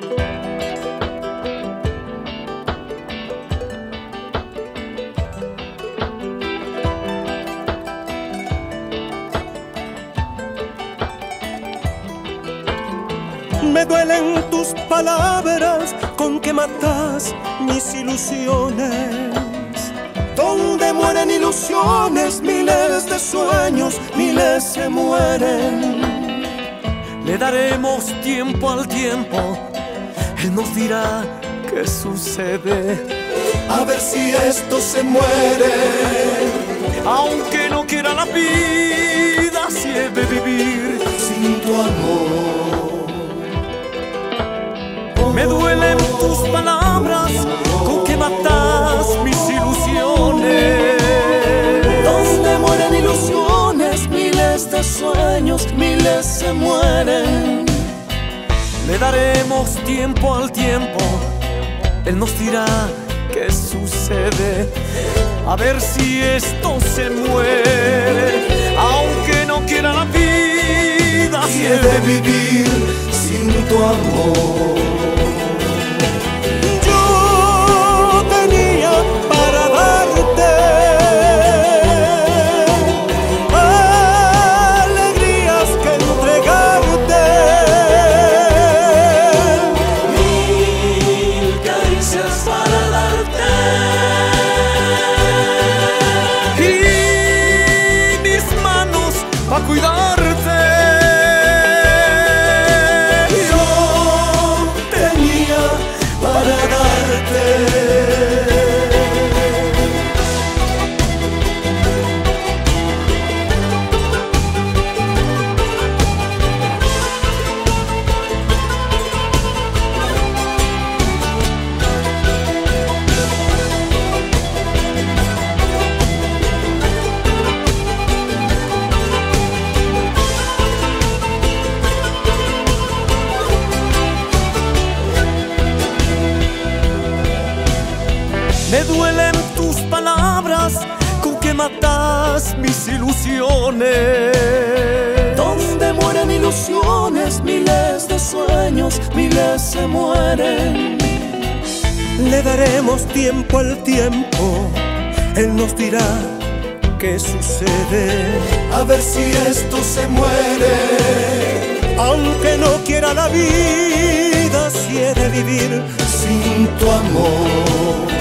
Me duelen tus palabras con que matas mis ilusiones. Donde mueren ilusiones, miles de sueños, miles se mueren. Le daremos tiempo al tiempo, Él nos dirá qué sucede. A ver si esto se muere. Aunque no quiera la vida, si he de vivir sin tu amor. Me duelen tus palabras con que matas mis ilusiones. Donde mueren ilusiones, miles de sueños, miles se mueren. Le daremos tiempo al tiempo, Él nos dirá qué sucede. A ver si esto se muere. Aunque no quiera la vida, si he de vivir sin tu amor. Pa' cuidarte. Yo tenía para darte. Me duelen tus palabras con que matas mis ilusiones. Donde mueren ilusiones, miles de sueños, miles se mueren. Le daremos tiempo al tiempo, Él nos dirá qué sucede. A ver si esto se muere. Aunque no quiera la vida, si he de vivir sin tu amor.